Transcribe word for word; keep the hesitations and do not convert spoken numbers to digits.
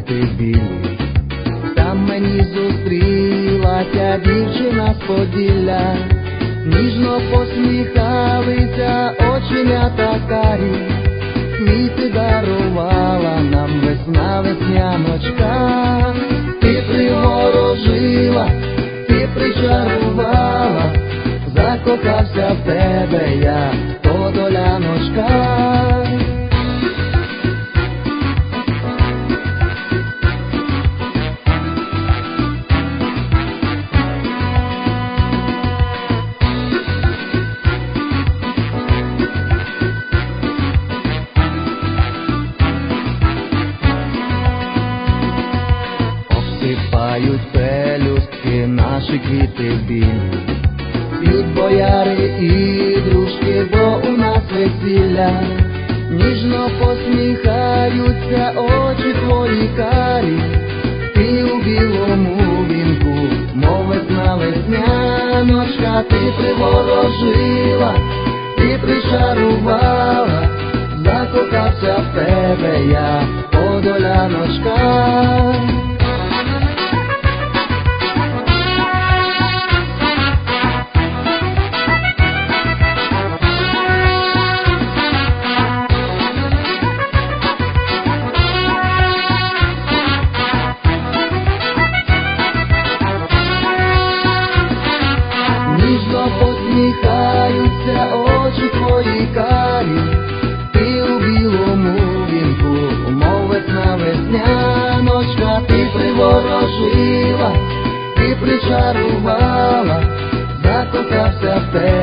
квіти білі. Там мені зустрілася дівчина з Поділля, ніжно посміхалися оченята карі, квіти дарувала нам весна, весняночка. Ти приворожила, ти причарувала, закохався в тебе я, Подоляночка. Обсипають пелюстки наші квіти білі, п'ють бояри і дружки, бо у нас весілля. Ніжно посміхаються очі твої карі, ти у білому вінку, мов весна, весняночка. Ти приворожила, ти причарувала, закохався в тебе я, Подоляночка. Ніжно посміхаються очі твої карі, ти у білому вінку, мов весна, весняночка. Ти приворожила, ти причарувала, закохався в тебе